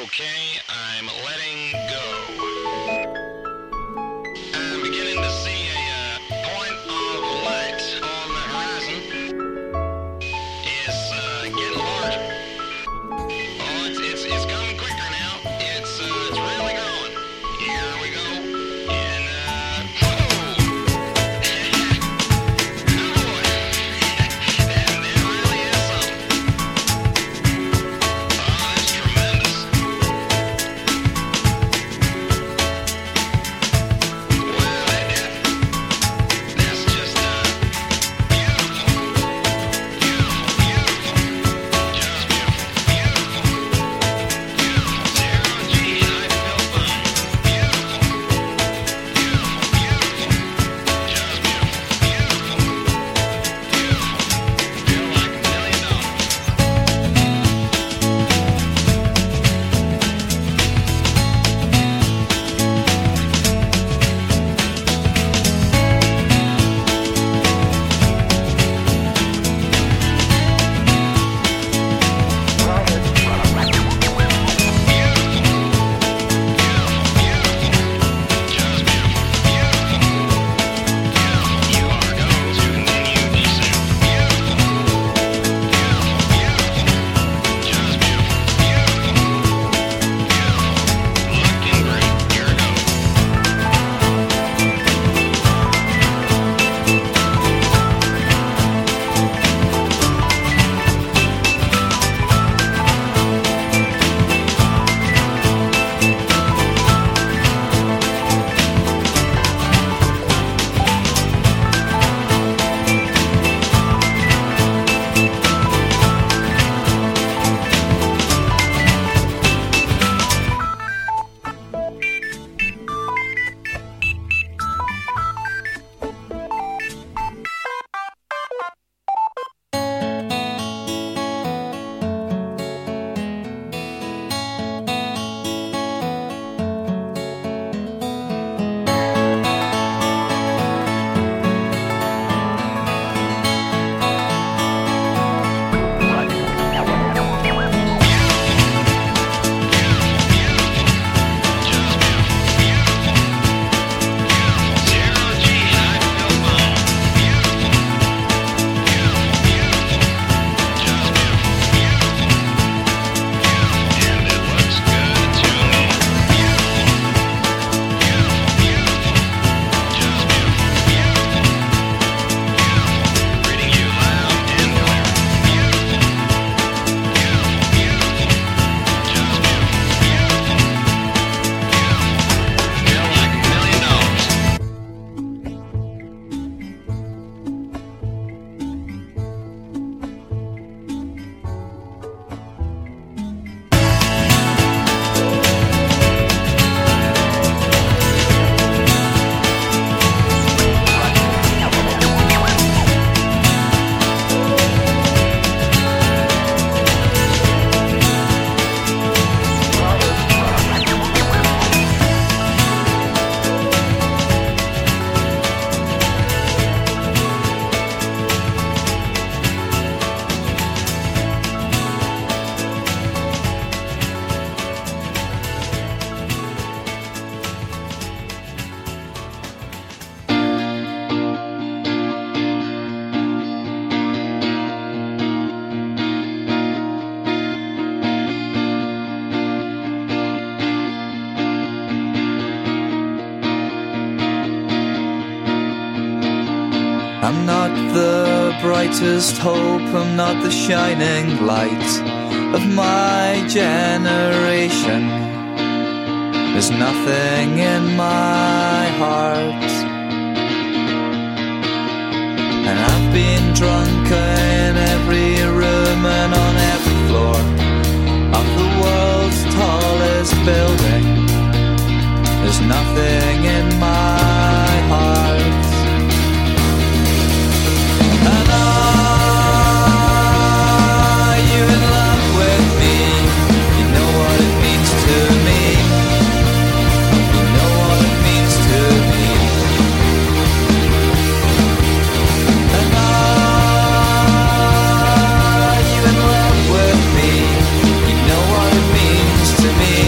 Okay, I'm letting go. I'm beginning to see a point of light on the horizon. It's getting larger. Oh, it's coming quicker now. It's really growing. Here we go. And that really is something. Oh, that's tremendous. That's just beautiful, beautiful, beautiful, just beautiful, beautiful, beautiful. Zero G, I feel fine. Beautiful, beautiful, beautiful, just beautiful, beautiful, beautiful. Feel like $1 million. I'm not the brightest hope, I'm not the shining light of my generation. There's nothing in my heart, and I've been drunk in every room and on every floor of the world's tallest building. There's nothing in my heart. And are you in love with me? You know what it means to me. You know what it means to me. And are you in love with me? You know what it means to me.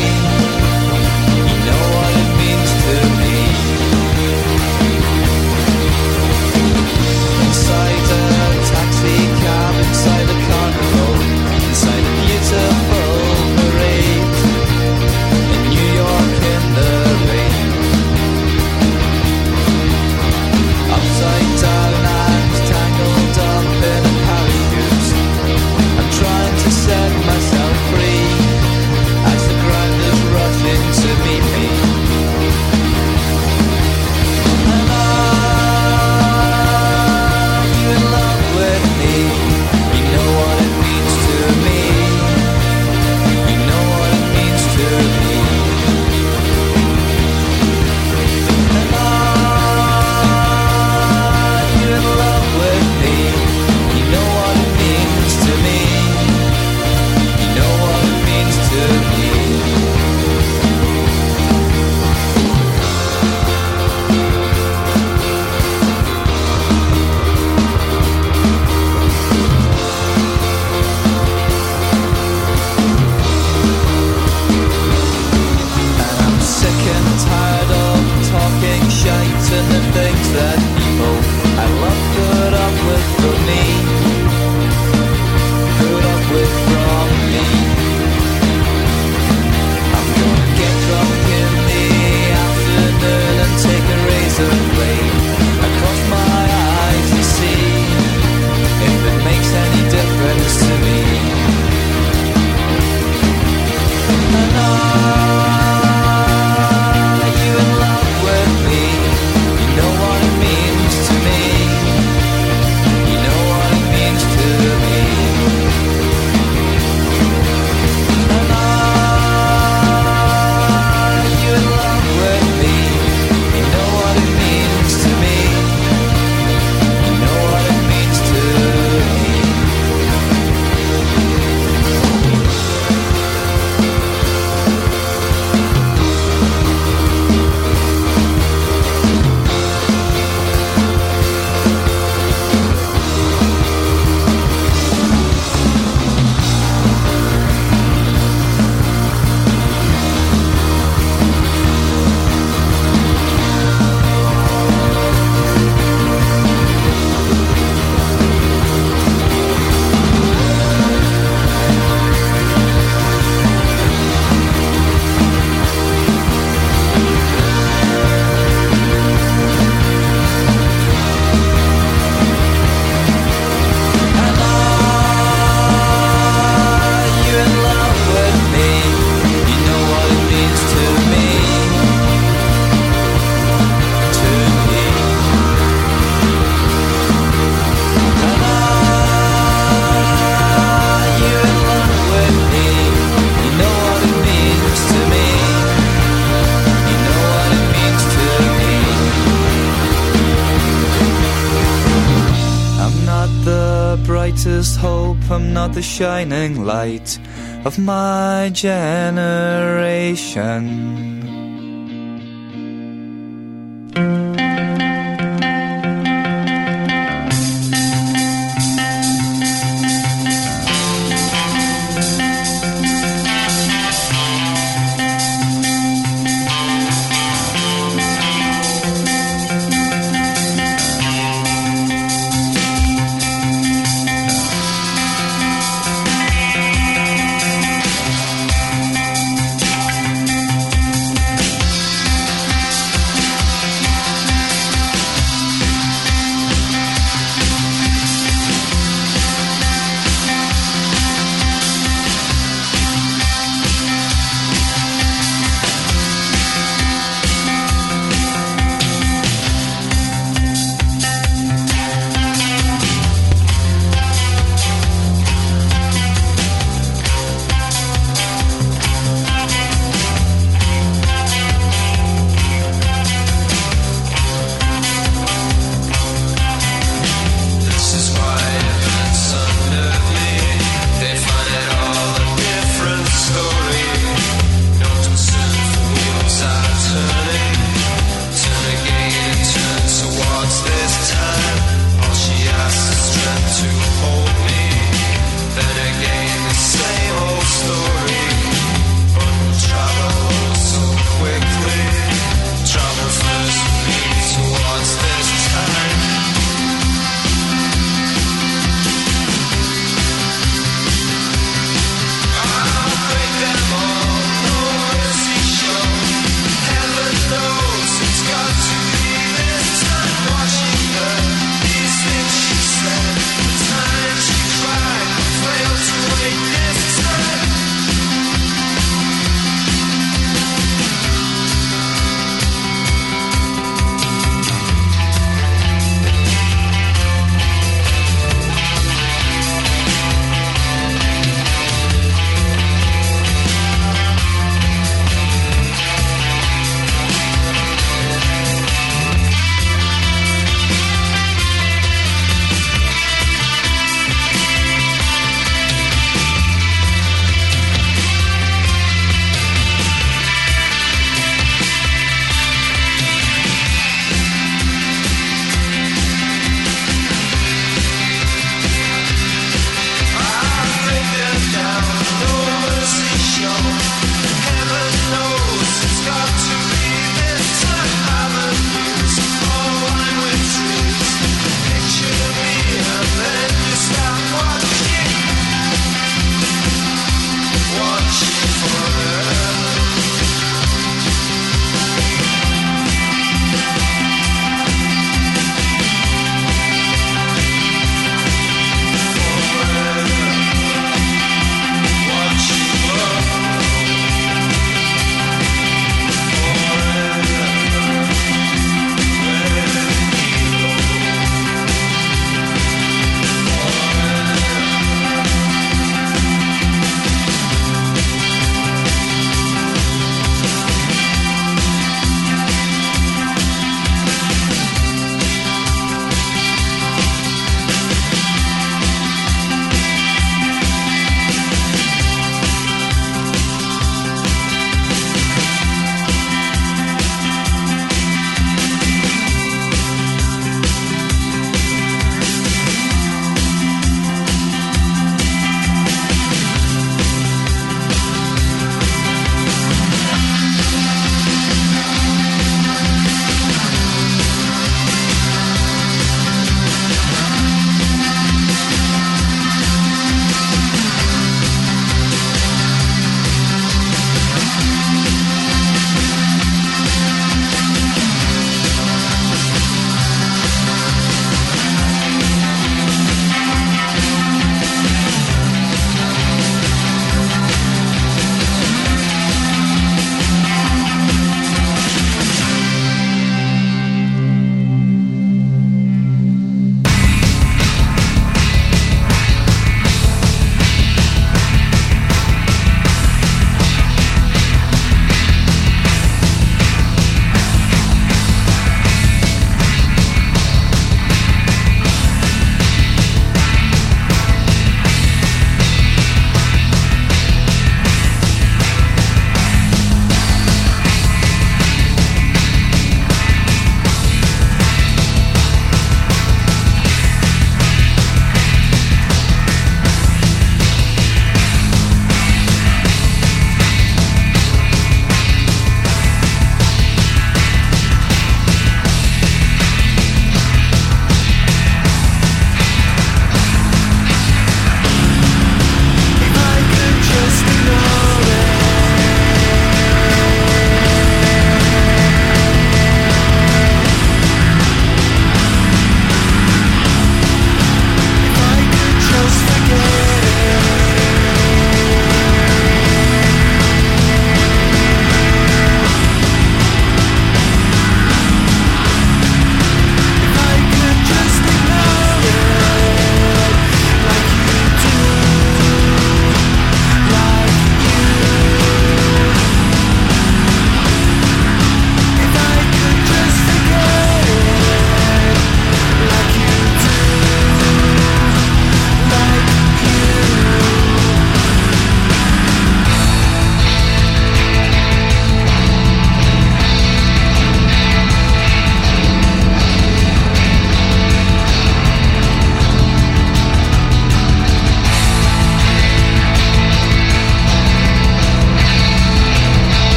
I'm not the shining light of my generation.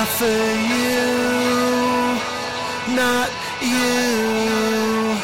Not for you, not you.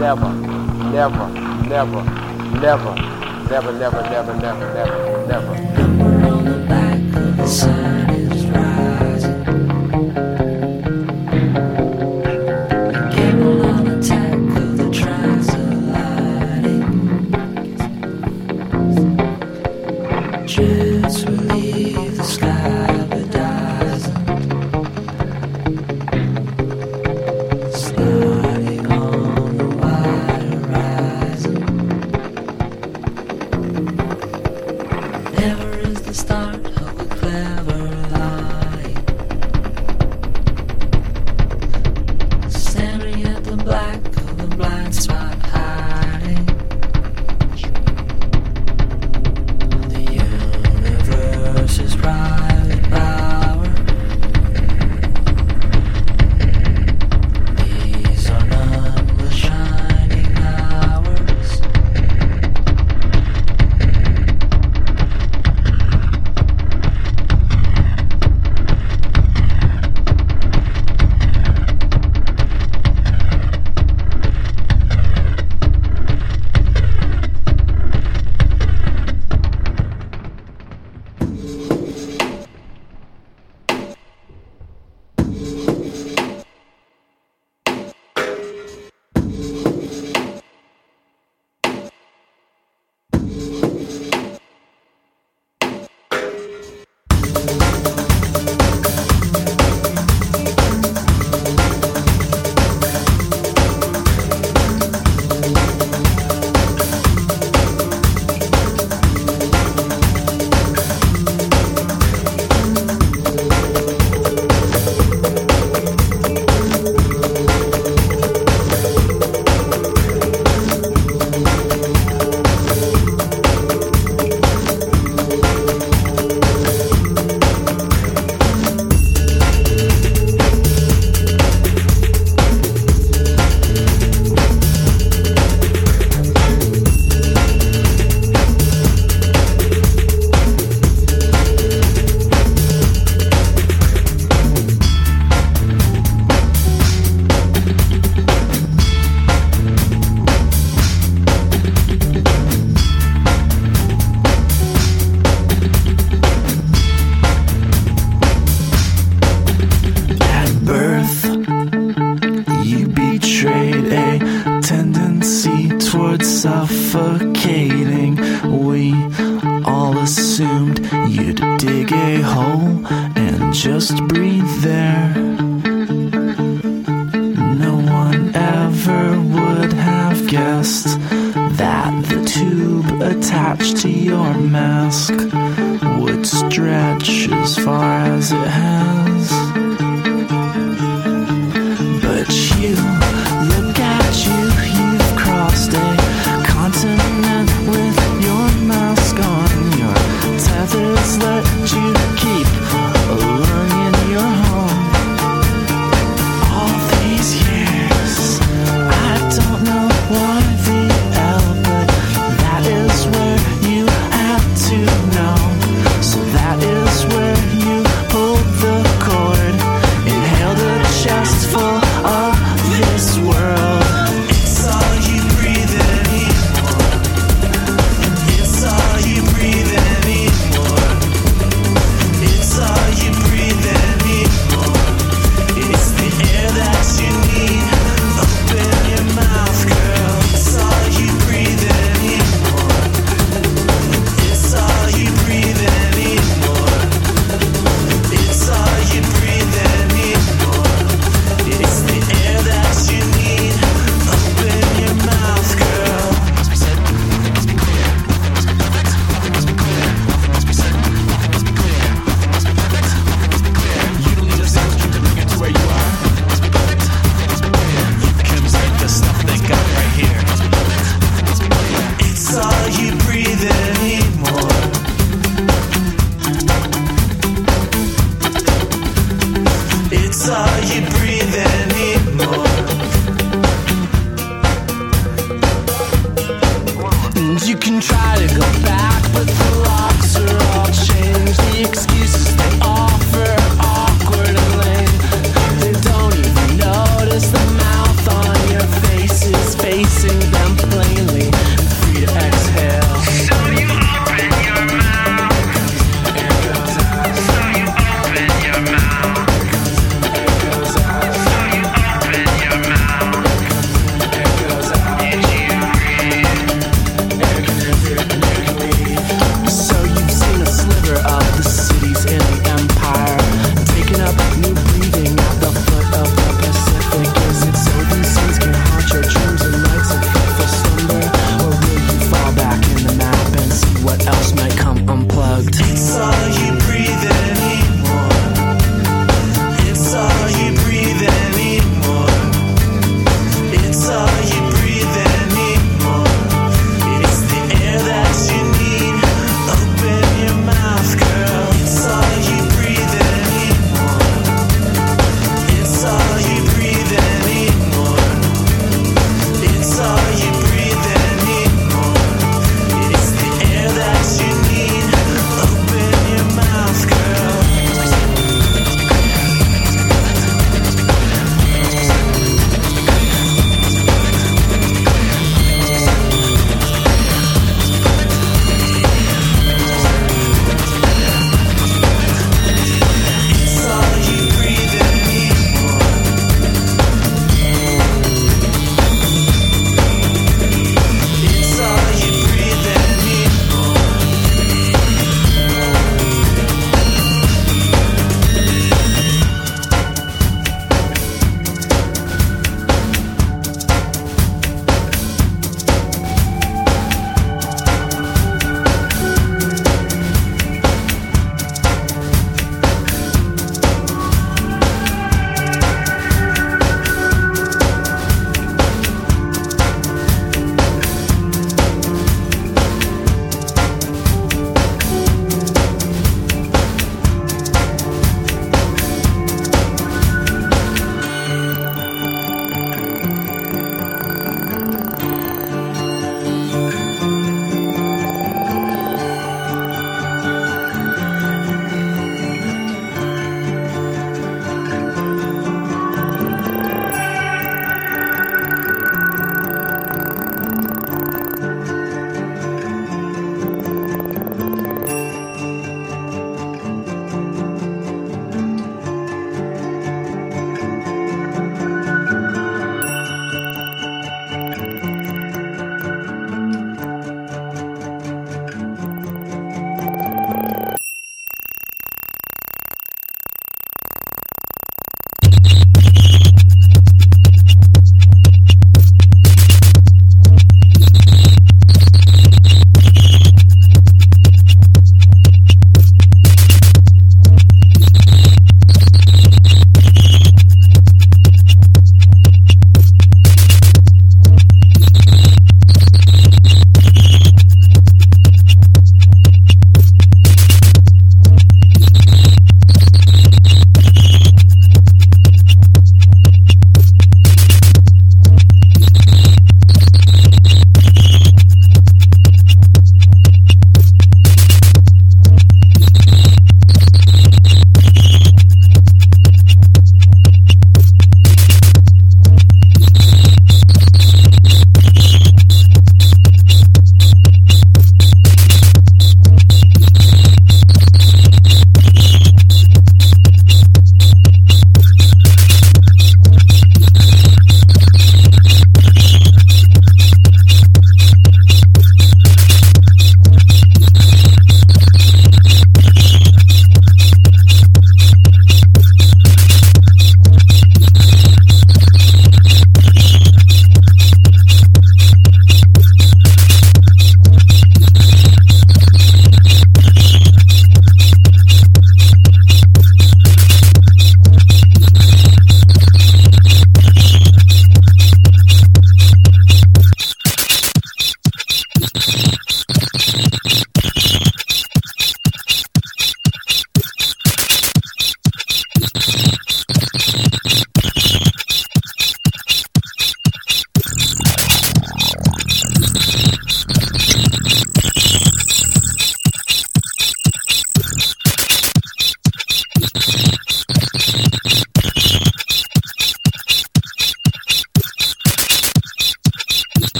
never, never, never, never, never, never, never, never, never, never. Number on the back of the sign is rising. A cable on attack of the transatlantic. Jets will leave the sky bedizened, sliding on the wide horizon. Never is the start of a clever lie. Staring at the black of the blind spot hiding. The universe is private power. These are none but shining hours. Suffocating, we all assumed you'd dig a hole and just breathe there. No one ever would have guessed that the tube attached to your mask would stretch as far as it has. But you, look at you, you've crossed a continent with your mask on. Your tethers let you keep a lung in your home. All these years, I don't know why the L, but that is where you had to know. So that is where you pulled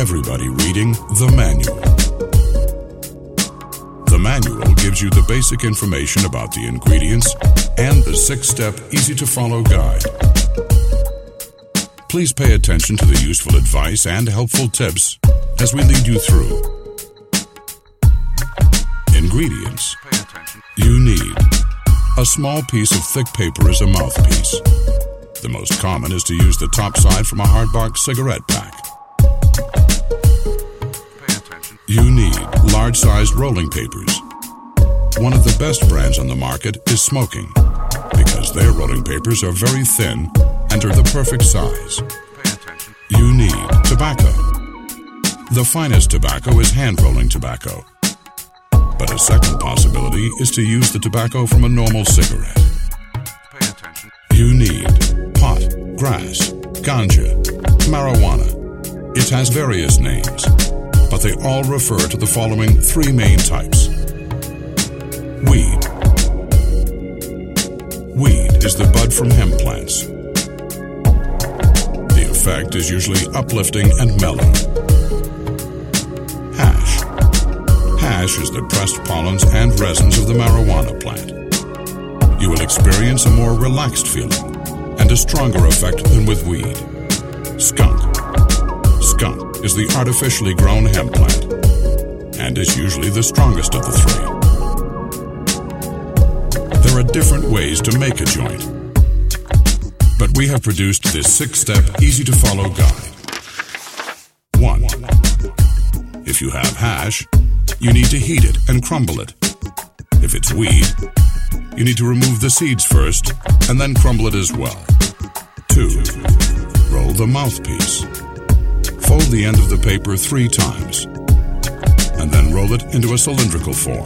everybody reading the manual. The manual gives you the basic information about the ingredients and the 6-step easy-to-follow guide. Please pay attention to the useful advice and helpful tips as we lead you through. Ingredients. You need a small piece of thick paper as a mouthpiece. The most common is to use the top side from a hardbox cigarette pack. You need large-sized rolling papers. One of the best brands on the market is Smoking, because their rolling papers are very thin and are the perfect size. You need tobacco. The finest tobacco is hand-rolling tobacco. But a second possibility is to use the tobacco from a normal cigarette. You need pot, grass, ganja, marijuana. It has various names, but they all refer to the following 3 main types. Weed. Weed is the bud from hemp plants. The effect is usually uplifting and mellow. Hash. Hash is the pressed pollens and resins of the marijuana plant. You will experience a more relaxed feeling and a stronger effect than with weed. Skunk. Skunk is the artificially grown hemp plant and is usually the strongest of the 3. There are different ways to make a joint, but we have produced this 6-step easy-to-follow guide. 1. If you have hash, you need to heat it and crumble it. If it's weed, you need to remove the seeds first and then crumble it as well. 2. Roll the mouthpiece. Fold the end of the paper 3 times and then roll it into a cylindrical form.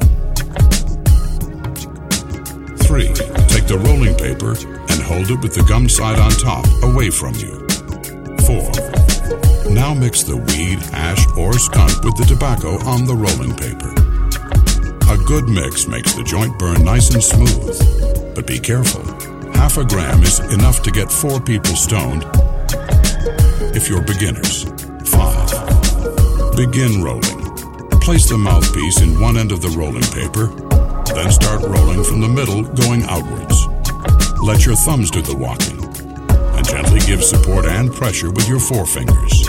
3. Take the rolling paper and hold it with the gum side on top, away from you. 4. Now mix the weed, hash, or skunk with the tobacco on the rolling paper. A good mix makes the joint burn nice and smooth, but be careful. Half a gram is enough to get 4 people stoned if you're beginners. 5. Begin rolling. Place the mouthpiece in one end of the rolling paper, then start rolling from the middle going outwards. Let your thumbs do the walking, and gently give support and pressure with your forefingers.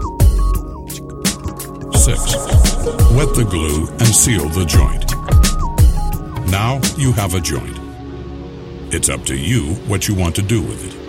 6. Wet the glue and seal the joint. Now you have a joint. It's up to you what you want to do with it.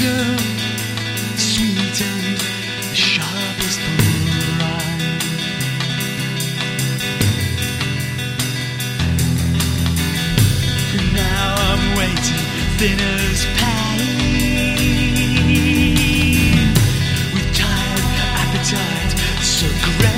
sugar, sweet and sharp as brine. And now I'm waiting, thin as pain, with tired appetite so great.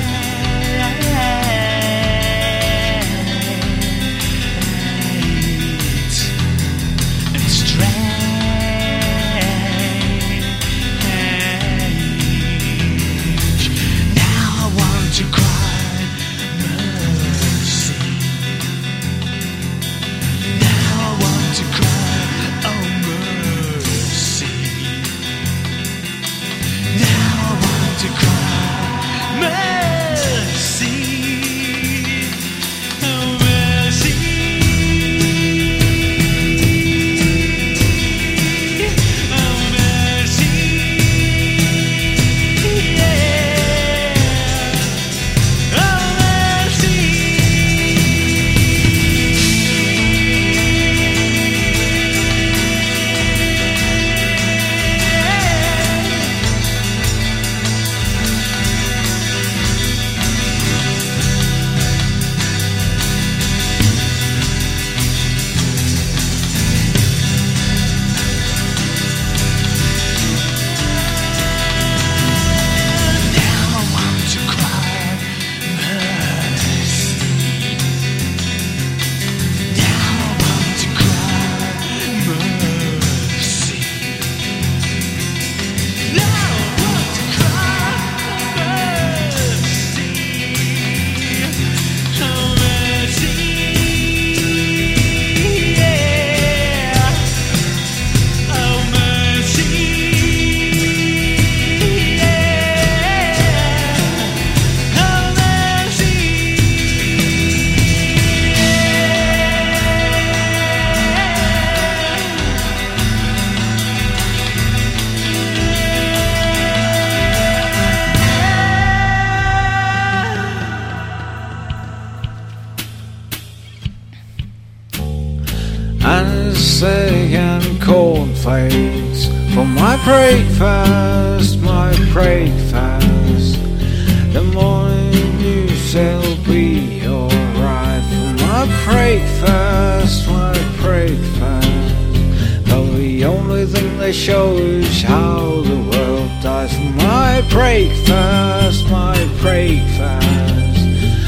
And cornflakes for my breakfast, my breakfast. The morning news will be alright for my breakfast, my breakfast. Though the only thing they show is how the world dies for my breakfast, my breakfast.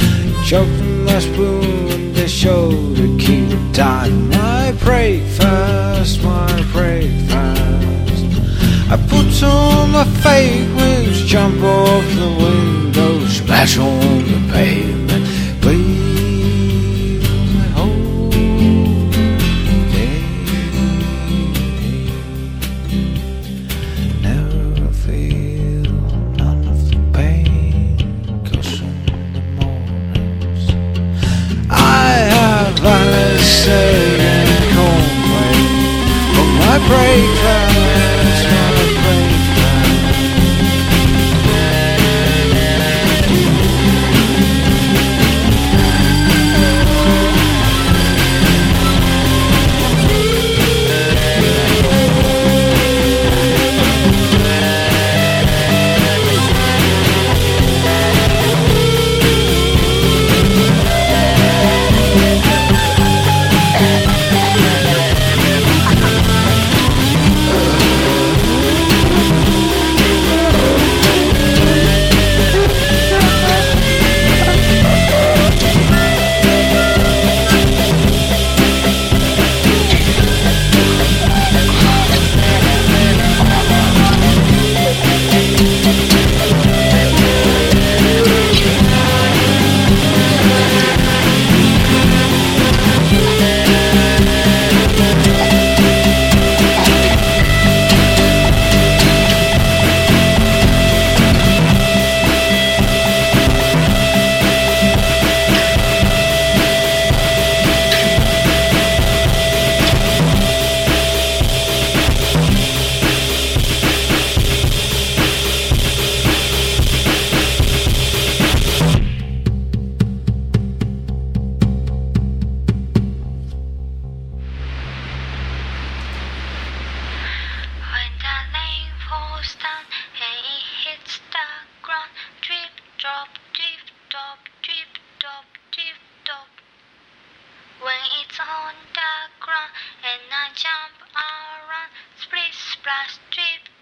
Choking my spoon, they show the key to die. My breakfast, my breakfast. I put on my fake wings, jump off the window, splash on the pavement, leave my whole day. Never feel none of the pain, 'cause in the mornings I have Alice my breakfast, my breakfast.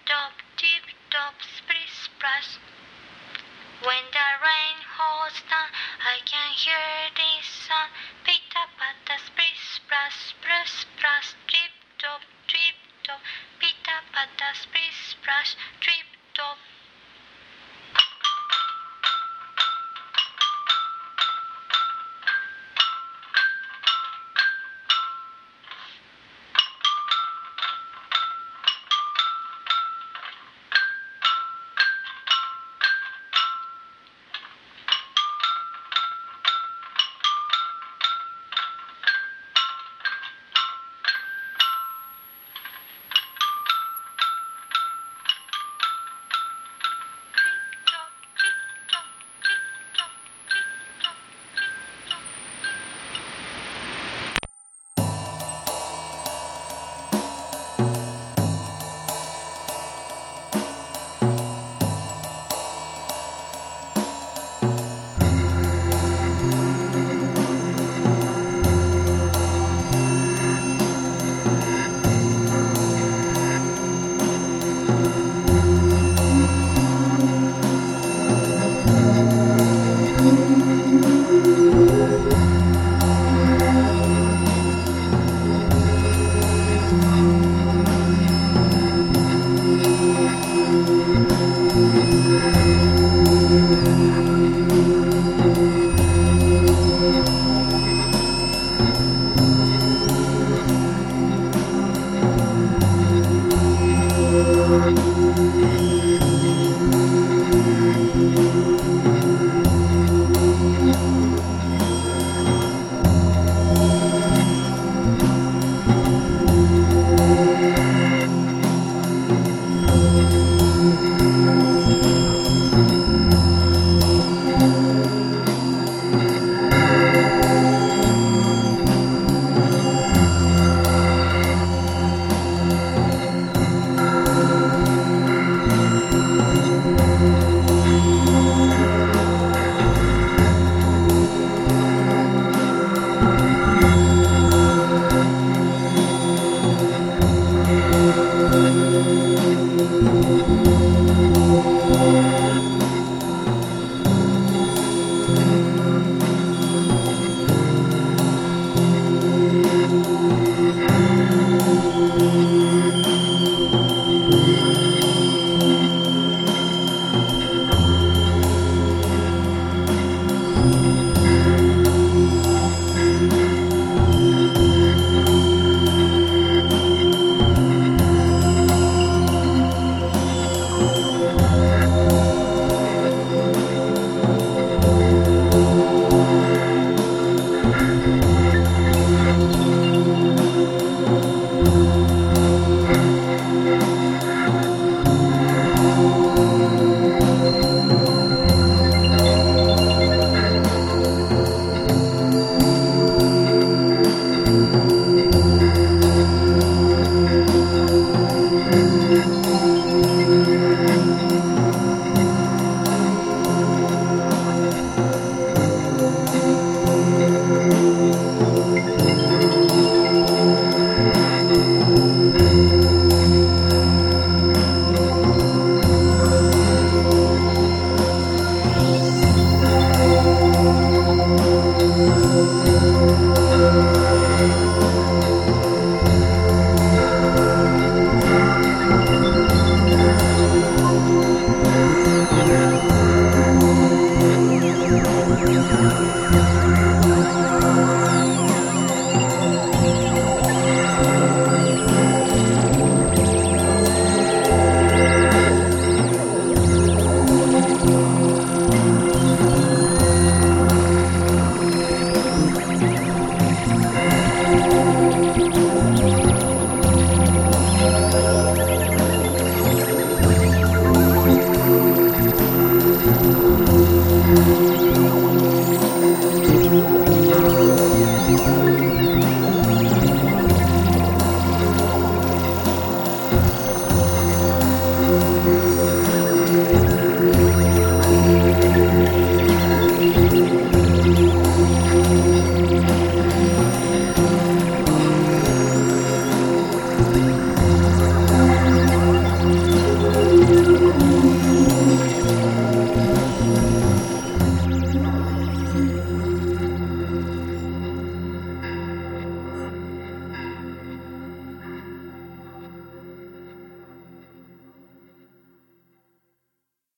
tip-top, splish-splash. When the rain falls down, I can hear this sound. Pitta-patta, splish-splash, splish-splash, tip-top, pitta-patta, splish-splash, tip-top.